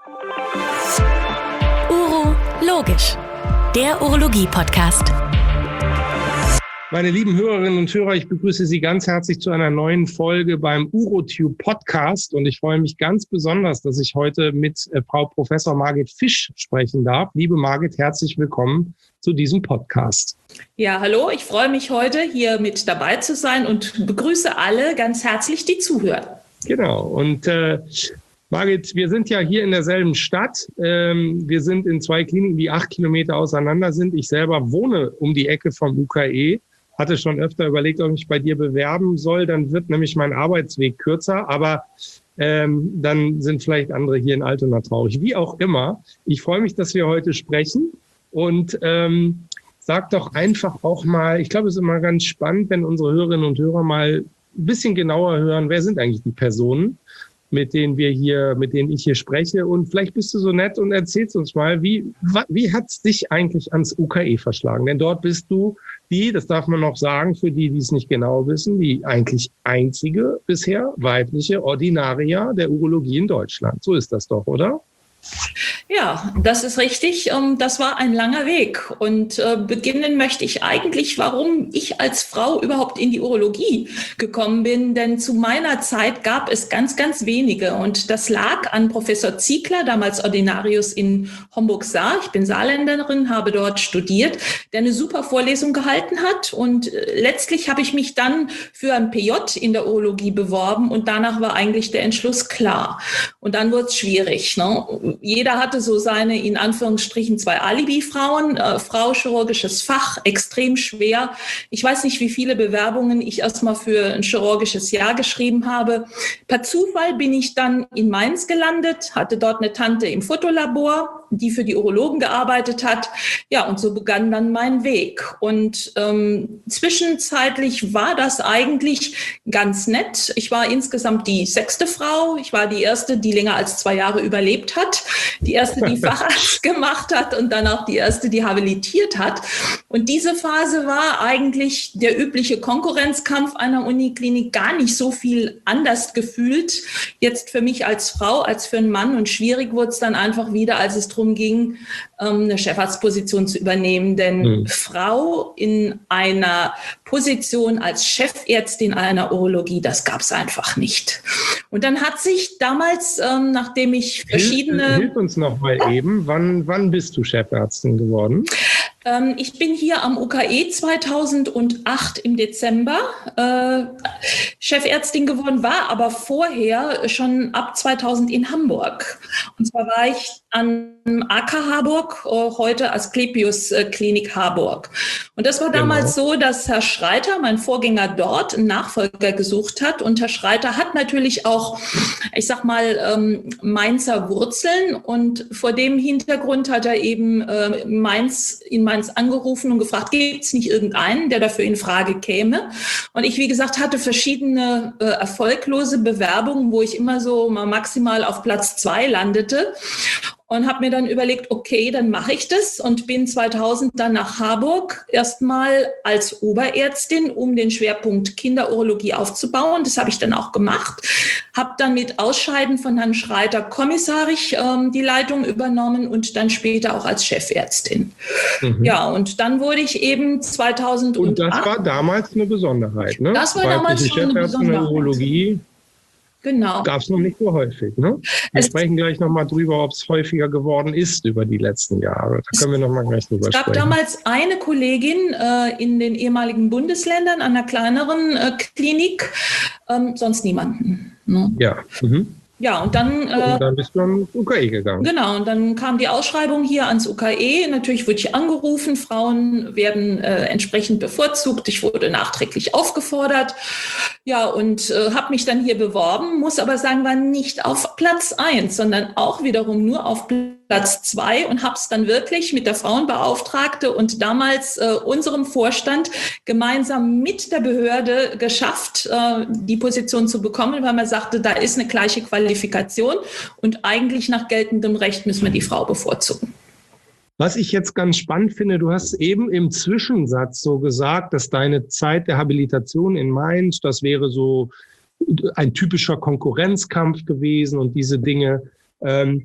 Urologisch, der Urologie-Podcast. Meine lieben Hörerinnen und Hörer, ich begrüße Sie ganz herzlich zu einer neuen Folge beim UroTube Podcast und ich freue mich ganz besonders, dass ich heute mit Frau Professor Margit Fisch sprechen darf. Liebe Margit, herzlich willkommen zu diesem Podcast. Ja, hallo, ich freue mich heute hier mit dabei zu sein und begrüße alle ganz herzlich, die zuhören. Genau, und Margit, wir sind ja hier in derselben Stadt. Wir sind in zwei Kliniken, die 8 Kilometer auseinander sind. Ich selber wohne um die Ecke vom UKE. Hatte schon öfter überlegt, ob ich mich bei dir bewerben soll. Dann wird nämlich mein Arbeitsweg kürzer. Aber dann sind vielleicht andere hier in Altona traurig. Wie auch immer. Ich freue mich, dass wir heute sprechen. Und sag doch einfach auch mal, ich glaube, es ist immer ganz spannend, wenn unsere Hörerinnen und Hörer mal ein bisschen genauer hören, wer sind eigentlich die Personen, mit denen ich hier spreche. Und vielleicht bist du so nett und erzählst uns mal, wie hat es dich eigentlich ans UKE verschlagen? Denn dort bist du das darf man noch sagen, für die es nicht genau wissen, die eigentlich einzige bisher weibliche Ordinaria der Urologie in Deutschland. So ist das doch, oder? Ja, das ist richtig. Das war ein langer Weg. Und beginnen möchte ich eigentlich, warum ich als Frau überhaupt in die Urologie gekommen bin. Denn zu meiner Zeit gab es ganz, ganz wenige. Und das lag an Professor Ziegler, damals Ordinarius in Homburg-Saar. Ich bin Saarländerin, habe dort studiert, der eine super Vorlesung gehalten hat. Und letztlich habe ich mich dann für ein PJ in der Urologie beworben. Und danach war eigentlich der Entschluss klar. Und dann wurde es schwierig, ne? Jeder hatte so seine, in Anführungsstrichen, 2 Alibi-Frauen. Frau, chirurgisches Fach, extrem schwer. Ich weiß nicht, wie viele Bewerbungen ich erstmal für ein chirurgisches Jahr geschrieben habe. Per Zufall bin ich dann in Mainz gelandet, hatte dort eine Tante im Fotolabor, die für die Urologen gearbeitet hat. Ja, und so begann dann mein Weg. Und zwischenzeitlich war das eigentlich ganz nett. Ich war insgesamt die 6. Frau. Ich war die erste, die länger als 2 Jahre überlebt hat. Die erste, die Facharzt gemacht hat und dann auch die erste, die habilitiert hat. Und diese Phase war eigentlich der übliche Konkurrenzkampf einer Uniklinik gar nicht so viel anders gefühlt. Jetzt für mich als Frau, als für einen Mann. Und schwierig wurde es dann einfach wieder, als es darum ging, eine Chefarztposition zu übernehmen. Denn Frau in einer Position als Chefärztin einer Urologie, das gab es einfach nicht. Und dann hat sich damals, nachdem ich verschiedene... Hilf uns noch mal eben, wann bist du Chefärztin geworden? Ich bin hier am UKE 2008 im Dezember Chefärztin geworden, war aber vorher schon ab 2000 in Hamburg. Und zwar war ich an AK Harburg, heute Asklepios Klinik Harburg. Und das war damals so, dass Herr Schreiter, mein Vorgänger dort, einen Nachfolger gesucht hat. Und Herr Schreiter hat natürlich auch, ich sag mal, Mainzer Wurzeln. Und vor dem Hintergrund hat er eben in Mainz angerufen und gefragt, gibt es nicht irgendeinen, der dafür in Frage käme? Und ich, wie gesagt, hatte verschiedene erfolglose Bewerbungen, wo ich immer so mal maximal auf Platz 2 landete. Und habe mir dann überlegt, okay, dann mache ich das und bin 2000 dann nach Harburg erstmal als Oberärztin, um den Schwerpunkt Kinderurologie aufzubauen. Das habe ich dann auch gemacht. Habe dann mit Ausscheiden von Herrn Schreiter kommissarisch die Leitung übernommen und dann später auch als Chefärztin. Ja, und dann wurde ich eben 2008... Und das war damals eine Besonderheit, ne? Das war damals schon eine Besonderheit. Urologie. Genau. Gab es noch nicht so häufig, ne? Wir sprechen gleich nochmal drüber, ob es häufiger geworden ist über die letzten Jahre. Da können wir nochmal gleich drüber sprechen. Es gab damals eine Kollegin in den ehemaligen Bundesländern an einer kleineren Klinik, sonst niemanden. Ne? Ja. Ja, und dann bist du ans UKE gegangen. Genau, und dann kam die Ausschreibung hier ans UKE. Natürlich wurde ich angerufen, Frauen werden entsprechend bevorzugt. Ich wurde nachträglich aufgefordert. Ja, und habe mich dann hier beworben, muss aber sagen, war nicht auf Platz 1, sondern auch wiederum nur auf Platz 2 und habe es dann wirklich mit der Frauenbeauftragte und damals unserem Vorstand gemeinsam mit der Behörde geschafft, die Position zu bekommen, weil man sagte, da ist eine gleiche Qualifikation und eigentlich nach geltendem Recht müssen wir die Frau bevorzugen. Was ich jetzt ganz spannend finde, du hast eben im Zwischensatz so gesagt, dass deine Zeit der Habilitation in Mainz, das wäre so ein typischer Konkurrenzkampf gewesen und diese Dinge.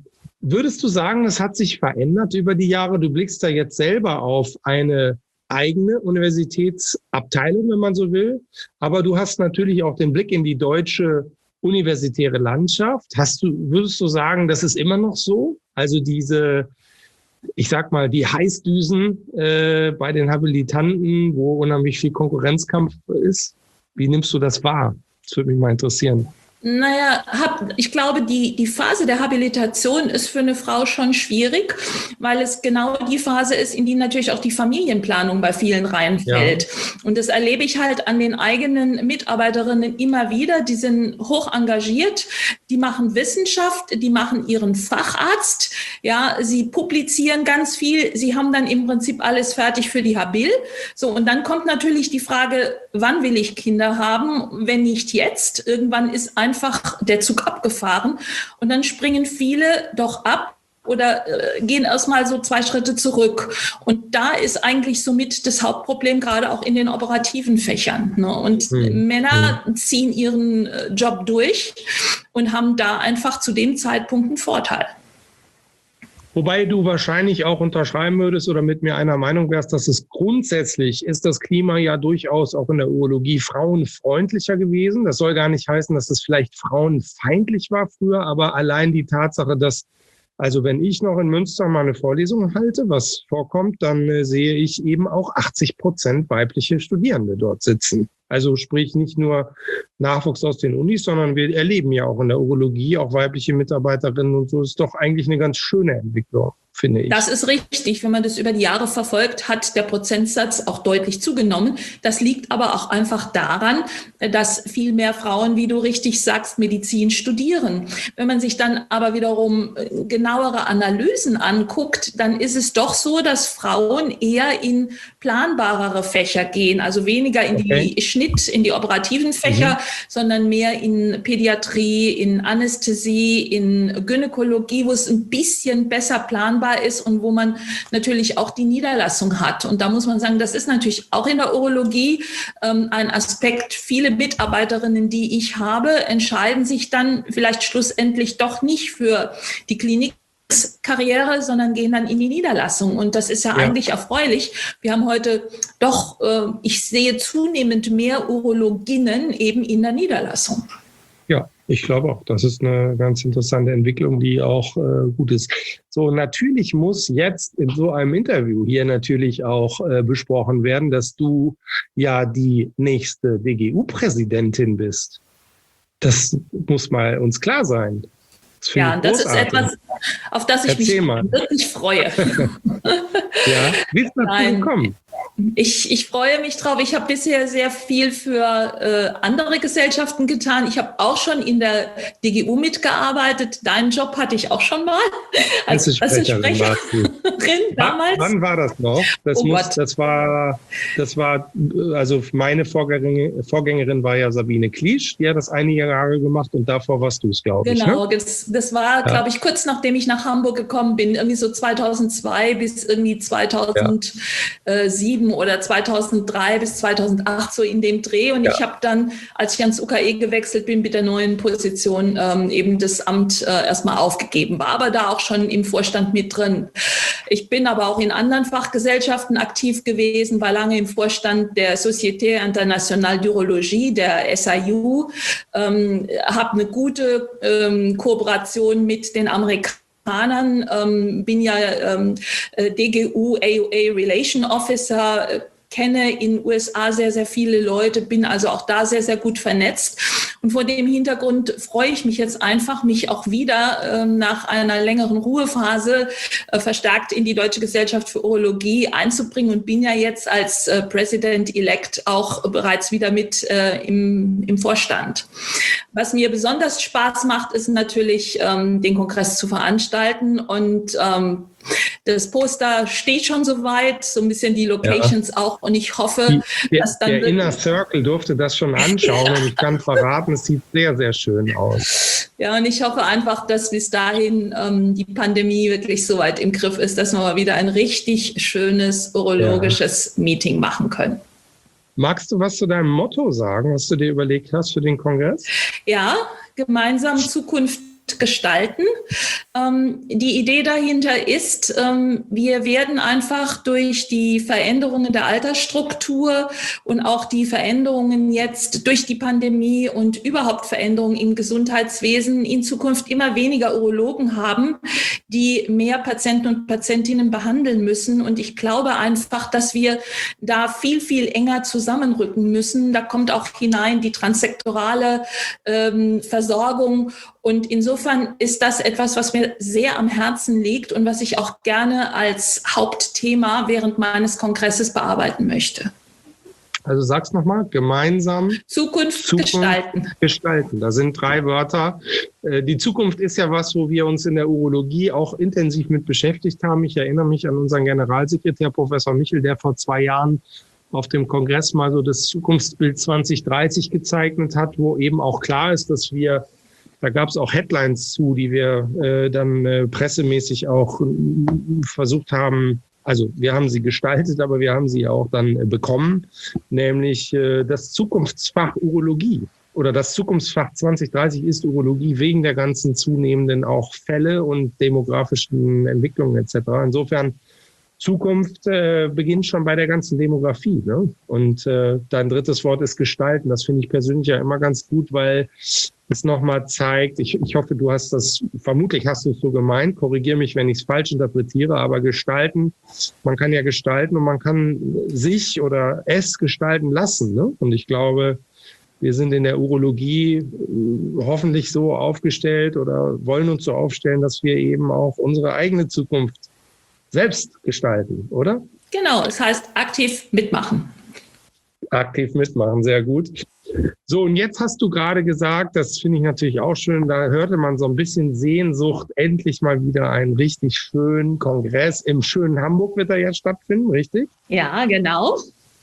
Würdest du sagen, das hat sich verändert über die Jahre? Du blickst da jetzt selber auf eine eigene Universitätsabteilung, wenn man so will. Aber du hast natürlich auch den Blick in die deutsche universitäre Landschaft. Würdest du sagen, das ist immer noch so? Also diese, ich sag mal, die Heißdüsen bei den Habilitanten, wo unheimlich viel Konkurrenzkampf ist. Wie nimmst du das wahr? Das würde mich mal interessieren. Naja, ich glaube, die Phase der Habilitation ist für eine Frau schon schwierig, weil es genau die Phase ist, in die natürlich auch die Familienplanung bei vielen reinfällt. Ja. Und das erlebe ich halt an den eigenen Mitarbeiterinnen immer wieder. Die sind hoch engagiert, die machen Wissenschaft, die machen ihren Facharzt, ja, sie publizieren ganz viel, sie haben dann im Prinzip alles fertig für die Habil. So, und dann kommt natürlich die Frage, wann will ich Kinder haben, wenn nicht jetzt? Irgendwann ist einfach der Zug abgefahren und dann springen viele doch ab oder gehen erstmal so 2 Schritte zurück. Und da ist eigentlich somit das Hauptproblem, gerade auch in den operativen Fächern. Ne? Und Männer ziehen ihren Job durch und haben da einfach zu dem Zeitpunkt einen Vorteil. Wobei du wahrscheinlich auch unterschreiben würdest oder mit mir einer Meinung wärst, dass es grundsätzlich ist das Klima ja durchaus auch in der Urologie frauenfreundlicher gewesen. Das soll gar nicht heißen, dass es vielleicht frauenfeindlich war früher, aber allein die Tatsache, dass, also wenn ich noch in Münster mal eine Vorlesung halte, was vorkommt, dann sehe ich eben auch 80% weibliche Studierende dort sitzen. Also sprich nicht nur Nachwuchs aus den Unis, sondern wir erleben ja auch in der Urologie auch weibliche Mitarbeiterinnen und so. Ist doch eigentlich eine ganz schöne Entwicklung, finde ich. Das ist richtig. Wenn man das über die Jahre verfolgt, hat der Prozentsatz auch deutlich zugenommen. Das liegt aber auch einfach daran, dass viel mehr Frauen, wie du richtig sagst, Medizin studieren. Wenn man sich dann aber wiederum genauere Analysen anguckt, dann ist es doch so, dass Frauen eher in planbarere Fächer gehen, also weniger in die operativen Fächer, sondern mehr in Pädiatrie, in Anästhesie, in Gynäkologie, wo es ein bisschen besser planbar ist und wo man natürlich auch die Niederlassung hat. Und da muss man sagen, das ist natürlich auch in der Urologie ein Aspekt. Viele Mitarbeiterinnen, die ich habe, entscheiden sich dann vielleicht schlussendlich doch nicht für die Klinikkarriere, sondern gehen dann in die Niederlassung. Und das ist ja eigentlich erfreulich. Wir haben heute doch, ich sehe zunehmend mehr Urologinnen eben in der Niederlassung. Ja, ich glaube auch, das ist eine ganz interessante Entwicklung, die auch gut ist. So, natürlich muss jetzt in so einem Interview hier natürlich auch besprochen werden, dass du ja die nächste DGU-Präsidentin bist. Das muss mal uns klar sein. Ja, und das ist etwas, auf das ich mich wirklich freue. Ja, wie ist das gekommen? Ich freue mich drauf. Ich habe bisher sehr viel für andere Gesellschaften getan. Ich habe auch schon in der DGU mitgearbeitet. Deinen Job hatte ich auch schon mal als Pressesprecherin damals. Wann war das noch? Das war, also meine Vorgängerin war ja Sabine Kliesch, die hat das einige Jahre gemacht und davor warst du es, glaube ich. Genau, ne? Das war, glaube ich, kurz nachdem ich nach Hamburg gekommen bin, irgendwie so 2002 bis irgendwie 2007 oder 2003 bis 2008, so in dem Dreh. Und ich habe dann, als ich ans UKE gewechselt bin, mit der neuen Position eben das Amt erstmal aufgegeben, war aber da auch schon im Vorstand mit drin. Ich bin aber auch in anderen Fachgesellschaften aktiv gewesen, war lange im Vorstand der Société Internationale d'Urologie, der SIU, habe eine gute Kooperation mit den Amerikanern, bin ja DGU AUA Relation Officer, kenne in den USA sehr, sehr viele Leute, bin also auch da sehr, sehr gut vernetzt. Und vor dem Hintergrund freue ich mich jetzt einfach, mich auch wieder nach einer längeren Ruhephase verstärkt in die Deutsche Gesellschaft für Urologie einzubringen und bin ja jetzt als President-elect auch bereits wieder mit im Vorstand. Was mir besonders Spaß macht, ist natürlich, den Kongress zu veranstalten und das Poster steht schon soweit, so ein bisschen die Locations auch. Und ich hoffe, dass dann... Der Inner Circle durfte das schon anschauen und ich kann verraten, es sieht sehr, sehr schön aus. Ja, und ich hoffe einfach, dass bis dahin die Pandemie wirklich so weit im Griff ist, dass wir mal wieder ein richtig schönes urologisches Meeting machen können. Magst du was zu deinem Motto sagen, was du dir überlegt hast für den Kongress? Ja, gemeinsam Zukunft gestalten. Die Idee dahinter ist, wir werden einfach durch die Veränderungen der Altersstruktur und auch die Veränderungen jetzt durch die Pandemie und überhaupt Veränderungen im Gesundheitswesen in Zukunft immer weniger Urologen haben, die mehr Patienten und Patientinnen behandeln müssen. Und ich glaube einfach, dass wir da viel, viel enger zusammenrücken müssen. Da kommt auch hinein die transsektorale Versorgung. Und insofern ist das etwas, was mir sehr am Herzen liegt und was ich auch gerne als Hauptthema während meines Kongresses bearbeiten möchte. Also sag's nochmal, gemeinsam Zukunft gestalten. Gestalten, da sind 3 Wörter. Die Zukunft ist ja was, wo wir uns in der Urologie auch intensiv mit beschäftigt haben. Ich erinnere mich an unseren Generalsekretär, Professor Michel, der vor 2 Jahren auf dem Kongress mal so das Zukunftsbild 2030 gezeichnet hat, wo eben auch klar ist, dass da gab es auch Headlines zu, die wir dann pressemäßig auch versucht haben. Also wir haben sie gestaltet, aber wir haben sie auch dann bekommen, nämlich das Zukunftsfach Urologie oder das Zukunftsfach 2030 ist Urologie wegen der ganzen zunehmenden auch Fälle und demografischen Entwicklungen etc. Insofern Zukunft beginnt schon bei der ganzen Demografie, ne? Und dein drittes Wort ist gestalten. Das finde ich persönlich ja immer ganz gut, weil es nochmal zeigt, ich hoffe, du hast das, vermutlich hast du es so gemeint, korrigiere mich, wenn ich es falsch interpretiere, aber gestalten, man kann ja gestalten und man kann sich oder es gestalten lassen, ne? Und ich glaube, wir sind in der Urologie hoffentlich so aufgestellt oder wollen uns so aufstellen, dass wir eben auch unsere eigene Zukunft selbst gestalten, oder? Genau, es heißt aktiv mitmachen. Aktiv mitmachen, sehr gut. So, und jetzt hast du gerade gesagt, das finde ich natürlich auch schön, da hörte man so ein bisschen Sehnsucht, endlich mal wieder einen richtig schönen Kongress. Im schönen Hamburg wird er jetzt stattfinden, richtig? Ja, genau.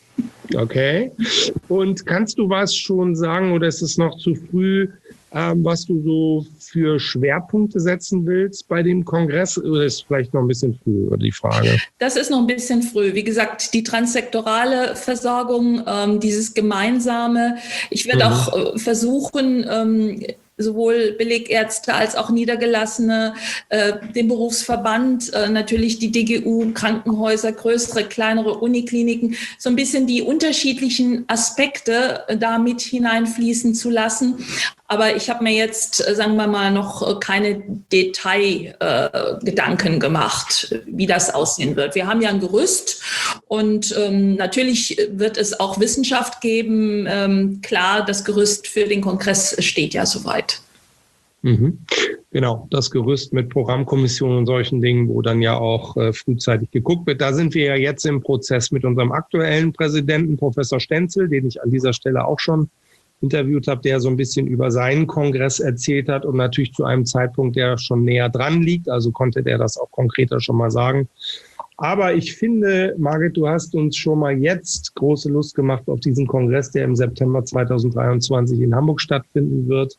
Okay. Und kannst du was schon sagen oder ist es noch zu früh, was du so für Schwerpunkte setzen willst bei dem Kongress? Oder ist es vielleicht noch ein bisschen früh, oder die Frage? Das ist noch ein bisschen früh. Wie gesagt, die transsektorale Versorgung, dieses Gemeinsame. Ich werde auch versuchen, sowohl Belegärzte als auch Niedergelassene, den Berufsverband, natürlich die DGU, Krankenhäuser, größere, kleinere Unikliniken, so ein bisschen die unterschiedlichen Aspekte da mit hineinfließen zu lassen. Aber ich habe mir jetzt, sagen wir mal, noch keine Detailgedanken gemacht, wie das aussehen wird. Wir haben ja ein Gerüst und natürlich wird es auch Wissenschaft geben. Klar, das Gerüst für den Kongress steht ja soweit. Mhm. Genau, das Gerüst mit Programmkommissionen und solchen Dingen, wo dann ja auch frühzeitig geguckt wird. Da sind wir ja jetzt im Prozess mit unserem aktuellen Präsidenten, Professor Stenzel, den ich an dieser Stelle auch schon interviewt habe, der so ein bisschen über seinen Kongress erzählt hat und natürlich zu einem Zeitpunkt, der schon näher dran liegt. Also konnte der das auch konkreter schon mal sagen. Aber ich finde, Margit, du hast uns schon mal jetzt große Lust gemacht auf diesen Kongress, der im September 2023 in Hamburg stattfinden wird.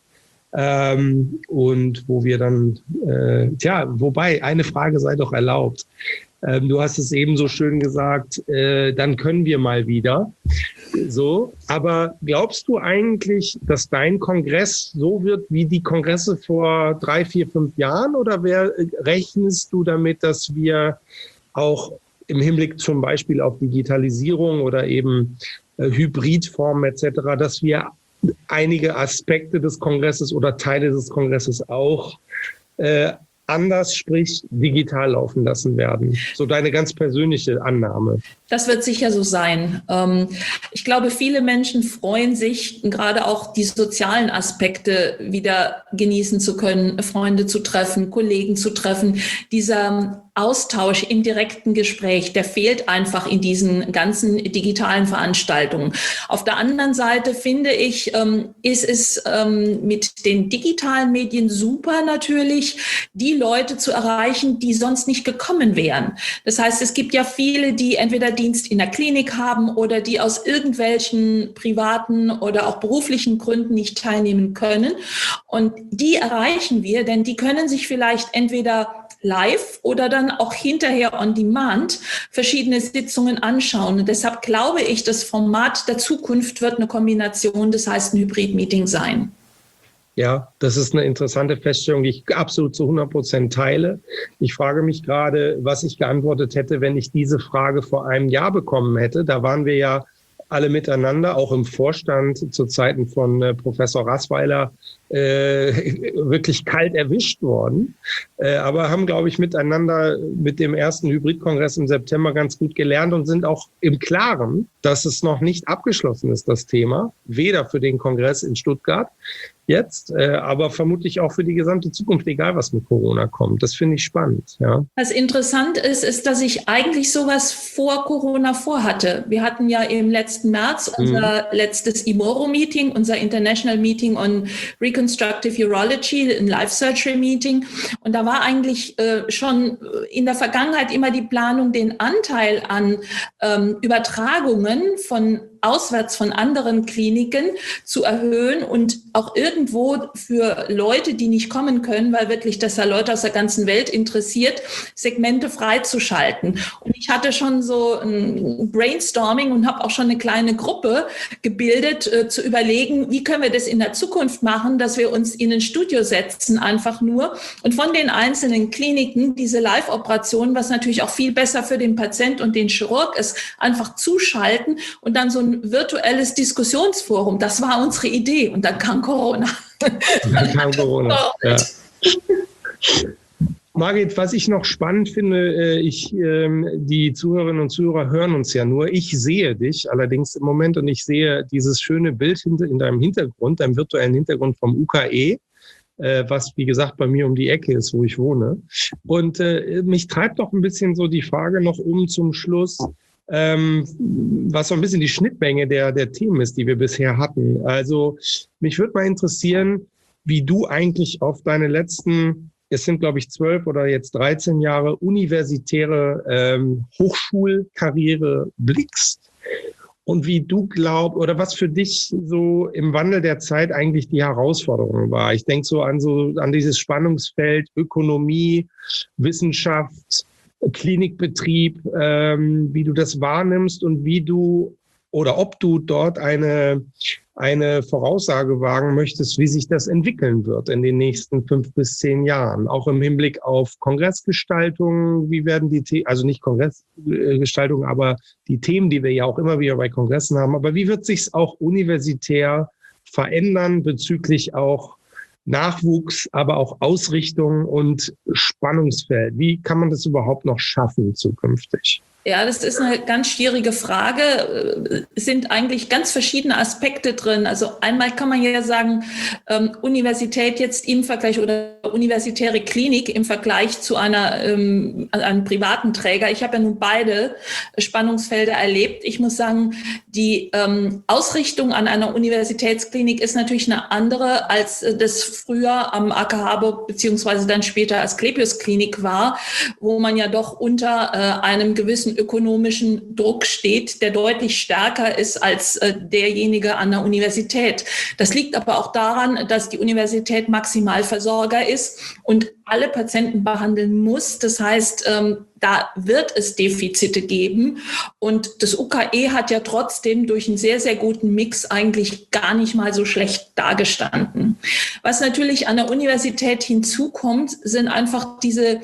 Und wo wir dann, wobei, eine Frage sei doch erlaubt. Du hast es eben so schön gesagt, dann können wir mal wieder. So, aber glaubst du eigentlich, dass dein Kongress so wird wie die Kongresse vor 3, 4, 5 Jahren? Oder rechnest du damit, dass wir auch im Hinblick zum Beispiel auf Digitalisierung oder eben Hybridformen etc., dass wir einige Aspekte des Kongresses oder Teile des Kongresses auch anders, sprich digital laufen lassen werden? So deine ganz persönliche Annahme. Das wird sicher so sein. Ich glaube, viele Menschen freuen sich, gerade auch die sozialen Aspekte wieder genießen zu können, Freunde zu treffen, Kollegen zu treffen. Dieser Austausch im direkten Gespräch, der fehlt einfach in diesen ganzen digitalen Veranstaltungen. Auf der anderen Seite finde ich, ist es mit den digitalen Medien super natürlich, die Leute zu erreichen, die sonst nicht gekommen wären. Das heißt, es gibt ja viele, die entweder Dienst in der Klinik haben oder die aus irgendwelchen privaten oder auch beruflichen Gründen nicht teilnehmen können. Und die erreichen wir, denn die können sich vielleicht entweder live oder dann auch hinterher on demand verschiedene Sitzungen anschauen. Und deshalb glaube ich, das Format der Zukunft wird eine Kombination, das heißt ein Hybrid-Meeting sein. Ja, das ist eine interessante Feststellung, die ich absolut zu 100% teile. Ich frage mich gerade, was ich geantwortet hätte, wenn ich diese Frage vor einem Jahr bekommen hätte. Da waren wir ja alle miteinander, auch im Vorstand zu Zeiten von Professor Raßweiler, wirklich kalt erwischt worden. Aber haben, glaube ich, miteinander mit dem ersten Hybridkongress im September ganz gut gelernt und sind auch im Klaren, dass es noch nicht abgeschlossen ist, das Thema. Weder für den Kongress in Stuttgart jetzt, aber vermutlich auch für die gesamte Zukunft, egal was mit Corona kommt. Das finde ich spannend. Ja. Was interessant ist, dass ich eigentlich sowas vor Corona vorhatte. Wir hatten ja im letzten März unser letztes IMORO-Meeting, unser International Meeting on Reconstructive Urology, ein Life-Surgery-Meeting. Und da war eigentlich schon in der Vergangenheit immer die Planung, den Anteil an Übertragungen von auswärts von anderen Kliniken zu erhöhen und auch irgendwo für Leute, die nicht kommen können, weil wirklich das ja Leute aus der ganzen Welt interessiert, Segmente freizuschalten. Und ich hatte schon so ein Brainstorming und habe auch schon eine kleine Gruppe gebildet, zu überlegen, wie können wir das in der Zukunft machen, dass wir uns in ein Studio setzen, einfach nur, und von den einzelnen Kliniken diese Live-Operationen, was natürlich auch viel besser für den Patient und den Chirurg ist, einfach zuschalten und dann so ein virtuelles Diskussionsforum. Das war unsere Idee. Und dann kam Corona. Ja. Margit, was ich noch spannend finde, die Zuhörerinnen und Zuhörer hören uns ja nur. Ich sehe dich allerdings im Moment und ich sehe dieses schöne Bild in deinem Hintergrund, deinem virtuellen Hintergrund vom UKE, was, wie gesagt, bei mir um die Ecke ist, wo ich wohne. Und mich treibt doch ein bisschen so die Frage noch zum Schluss, was so ein bisschen die Schnittmenge der Themen ist, die wir bisher hatten. Also mich würde mal interessieren, wie du eigentlich auf deine letzten, es sind glaube ich 12 oder jetzt 13 Jahre universitäre Hochschulkarriere blickst und wie du glaubst oder was für dich so im Wandel der Zeit eigentlich die Herausforderung war. Ich denke so an dieses Spannungsfeld Ökonomie, Wissenschaft, Klinikbetrieb, wie du das wahrnimmst und wie du oder ob du dort eine Voraussage wagen möchtest, wie sich das entwickeln wird in den nächsten 5 bis 10 Jahren. Auch im Hinblick auf Kongressgestaltung, wie werden also nicht Kongressgestaltung, aber die Themen, die wir ja auch immer wieder bei Kongressen haben, aber wie wird sich's auch universitär verändern bezüglich auch Nachwuchs, aber auch Ausrichtung und Spannungsfeld. Wie kann man das überhaupt noch schaffen zukünftig? Ja, das ist eine ganz schwierige Frage. Es sind eigentlich ganz verschiedene Aspekte drin. Also einmal kann man ja sagen, Universität jetzt im Vergleich oder universitäre Klinik im Vergleich zu einem privaten Träger. Ich habe ja nun beide Spannungsfelder erlebt. Ich muss sagen, die Ausrichtung an einer Universitätsklinik ist natürlich eine andere, als das früher am AK Harburg beziehungsweise dann später Asklepios Klinik war, wo man ja doch unter einem gewissen ökonomischen Druck steht, der deutlich stärker ist als derjenige an der Universität. Das liegt aber auch daran, dass die Universität Maximalversorger ist und alle Patienten behandeln muss. Das heißt, da wird es Defizite geben. Und das UKE hat ja trotzdem durch einen sehr, sehr guten Mix eigentlich gar nicht mal so schlecht dagestanden. Was natürlich an der Universität hinzukommt, sind einfach diese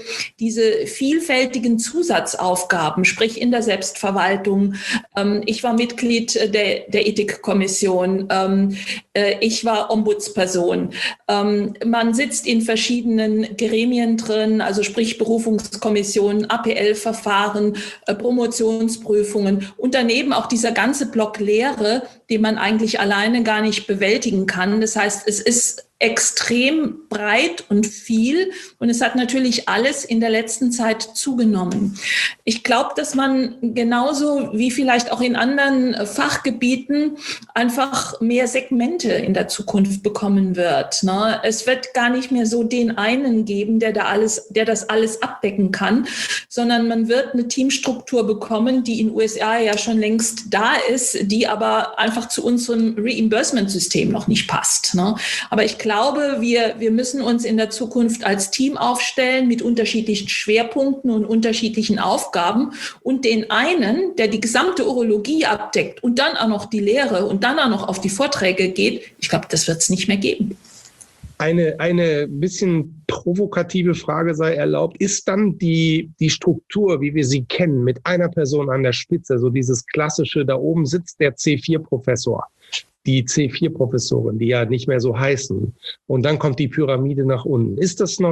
vielfältigen Zusatzaufgaben, sprich in der Selbstverwaltung. Ich war Mitglied der Ethikkommission. Ich war Ombudsperson. Man sitzt in verschiedenen Gremien drin, also sprich Berufungskommissionen, APL-Verfahren, Promotionsprüfungen und daneben auch dieser ganze Block Lehre, den man eigentlich alleine gar nicht bewältigen kann. Das heißt, es ist extrem breit und viel und es hat natürlich alles in der letzten Zeit zugenommen. Ich glaube, dass man genauso wie vielleicht auch in anderen Fachgebieten einfach mehr Segmente in der Zukunft bekommen wird. Ne? Es wird gar nicht mehr so den einen geben, der das alles abdecken kann, sondern man wird eine Teamstruktur bekommen, die in den USA ja schon längst da ist, die aber einfach zu unserem Reimbursement-System noch nicht passt. Ne? Aber ich glaube, wir müssen uns in der Zukunft als Team aufstellen mit unterschiedlichen Schwerpunkten und unterschiedlichen Aufgaben und den einen, der die gesamte Urologie abdeckt und dann auch noch die Lehre und dann auch noch auf die Vorträge geht, ich glaube, das wird es nicht mehr geben. Eine bisschen provokative Frage sei erlaubt. Ist dann die Struktur, wie wir sie kennen, mit einer Person an der Spitze, so dieses klassische, da oben sitzt der C4-Professor, die C4-Professorin, die ja nicht mehr so heißen, und dann kommt die Pyramide nach unten. Ist das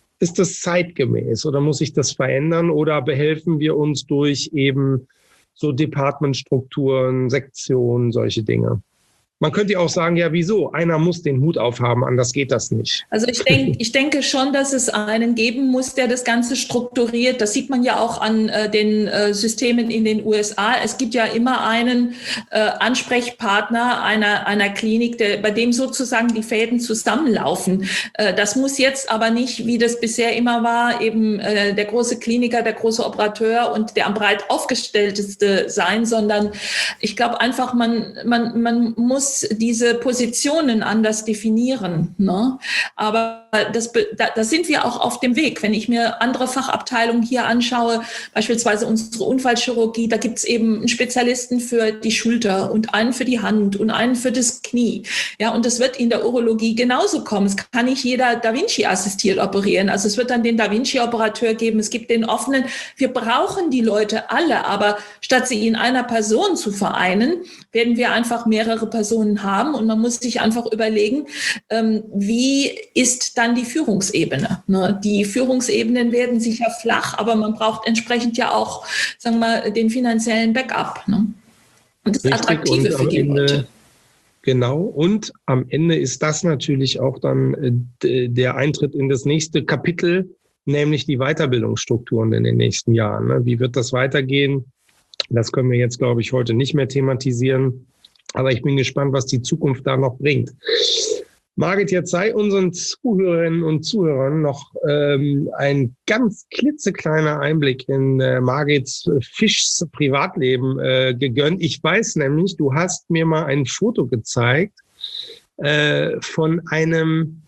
zeitgemäß oder muss sich das verändern oder behelfen wir uns durch eben so Departmentstrukturen, Sektionen, solche Dinge? Man könnte ja auch sagen, ja, wieso? Einer muss den Hut aufhaben, anders geht das nicht. Also ich denke schon, dass es einen geben muss, der das Ganze strukturiert. Das sieht man ja auch an den Systemen in den USA. Es gibt ja immer einen Ansprechpartner einer Klinik, bei dem sozusagen die Fäden zusammenlaufen. Das muss jetzt aber nicht, wie das bisher immer war, eben der große Kliniker, der große Operateur und der am breit aufgestellteste sein, sondern ich glaube einfach, man muss diese Positionen anders definieren. Ne? Aber da sind wir auch auf dem Weg. Wenn ich mir andere Fachabteilungen hier anschaue, beispielsweise unsere Unfallchirurgie, da gibt es eben einen Spezialisten für die Schulter und einen für die Hand und einen für das Knie. Ja, und das wird in der Urologie genauso kommen. Es kann nicht jeder Da Vinci assistiert operieren. Also es wird dann den Da Vinci-Operateur geben. Es gibt den offenen. Wir brauchen die Leute alle, aber statt sie in einer Person zu vereinen, werden wir einfach mehrere Personen haben und man muss sich einfach überlegen, wie ist dann die Führungsebene? Ne? Die Führungsebenen werden sicher flach, aber man braucht entsprechend ja auch, sagen wir mal, den finanziellen Backup. Ne? Und das Attraktive für die Leute. Genau, und am Ende ist das natürlich auch dann der Eintritt in das nächste Kapitel, nämlich die Weiterbildungsstrukturen in den nächsten Jahren. Ne? Wie wird das weitergehen? Das können wir jetzt, glaube ich, heute nicht mehr thematisieren. Aber ich bin gespannt, was die Zukunft da noch bringt. Margit, jetzt sei unseren Zuhörerinnen und Zuhörern noch ein ganz klitzekleiner Einblick in Margits Fischs Privatleben gegönnt. Ich weiß nämlich, du hast mir mal ein Foto gezeigt von einem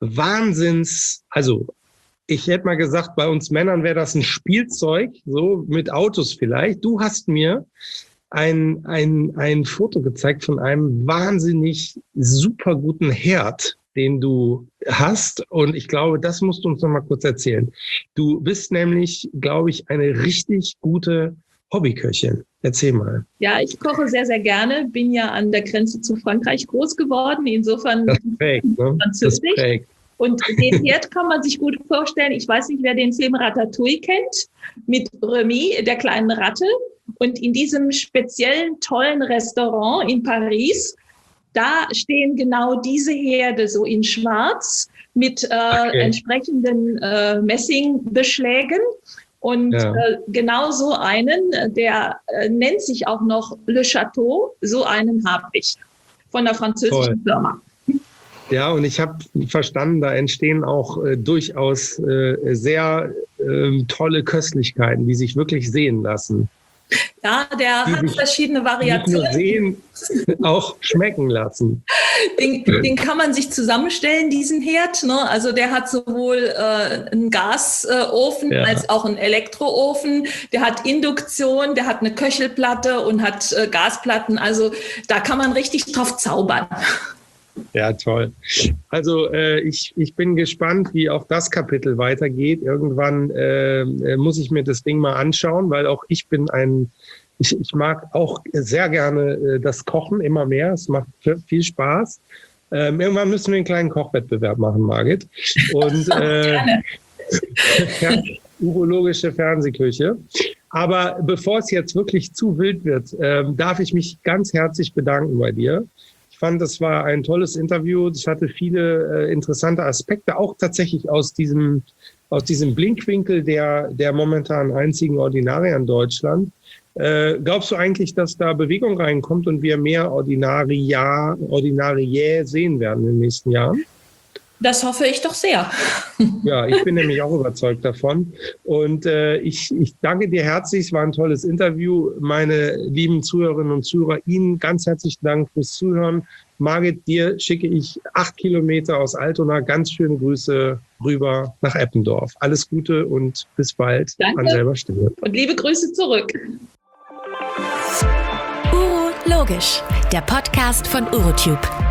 also ich hätte mal gesagt, bei uns Männern wäre das ein Spielzeug, so mit Autos vielleicht. Du hast mir ein Foto gezeigt von einem wahnsinnig super guten Herd, den du hast. Und ich glaube, das musst du uns noch mal kurz erzählen. Du bist nämlich, glaube ich, eine richtig gute Hobbyköchin. Erzähl mal. Ja, ich koche sehr, sehr gerne. Bin ja an der Grenze zu Frankreich groß geworden. Insofern das prägt, ne? Französisch. Das prägt. Und den Herd kann man sich gut vorstellen. Ich weiß nicht, wer den Film Ratatouille kennt, mit Remy, der kleinen Ratte. Und in diesem speziellen, tollen Restaurant in Paris, da stehen genau diese Herde so in schwarz mit entsprechenden Messingbeschlägen. Und genau so einen, der nennt sich auch noch Le Chateau, so einen habe ich von der französischen Firma. Ja, und ich habe verstanden, da entstehen auch durchaus sehr tolle Köstlichkeiten, die sich wirklich sehen lassen. Ja, der hat verschiedene Variationen. Nicht nur sehen, auch schmecken lassen. Den kann man sich zusammenstellen, diesen Herd. Ne? Also der hat sowohl einen Gasofen als auch einen Elektroofen. Der hat Induktion, der hat eine Köchelplatte und hat Gasplatten. Also da kann man richtig drauf zaubern. Ja, toll. Also ich bin gespannt, wie auch das Kapitel weitergeht. Irgendwann muss ich mir das Ding mal anschauen, weil auch ich mag auch sehr gerne das Kochen immer mehr. Es macht viel Spaß. Irgendwann müssen wir einen kleinen Kochwettbewerb machen, Margit. Und urologische Fernsehküche. Aber bevor es jetzt wirklich zu wild wird, darf ich mich ganz herzlich bedanken bei dir. Ich fand, das war ein tolles Interview. Es hatte viele interessante Aspekte, auch tatsächlich aus diesem Blinkwinkel der momentan einzigen Ordinarier in Deutschland. Glaubst du eigentlich, dass da Bewegung reinkommt und wir mehr Ordinarier sehen werden in den nächsten Jahren? Das hoffe ich doch sehr. Ja, ich bin nämlich auch überzeugt davon. Und ich danke dir herzlich. Es war ein tolles Interview. Meine lieben Zuhörerinnen und Zuhörer, Ihnen ganz herzlichen Dank fürs Zuhören. Margit, dir schicke ich 8 Kilometer aus Altona ganz schöne Grüße rüber nach Eppendorf. Alles Gute und bis bald. Danke. An selber Stelle. Und liebe Grüße zurück. Urologisch, der Podcast von Urotube.